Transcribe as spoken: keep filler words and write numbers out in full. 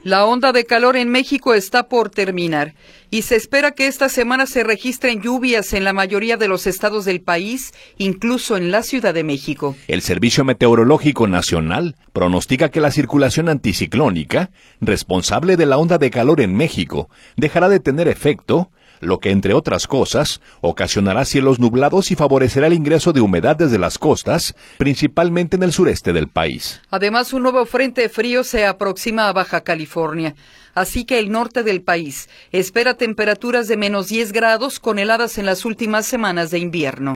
La onda de calor en México está por terminar y se espera que esta semana se registren lluvias en la mayoría de los estados del país, incluso en la Ciudad de México. El Servicio Meteorológico Nacional pronostica que la circulación anticiclónica, responsable de la onda de calor en México, dejará de tener efecto, lo que, entre otras cosas, ocasionará cielos nublados y favorecerá el ingreso de humedad desde las costas, principalmente en el sureste del país. Además, un nuevo frente frío se aproxima a Baja California, así que el norte del país espera temperaturas de menos diez grados con heladas en las últimas semanas de invierno.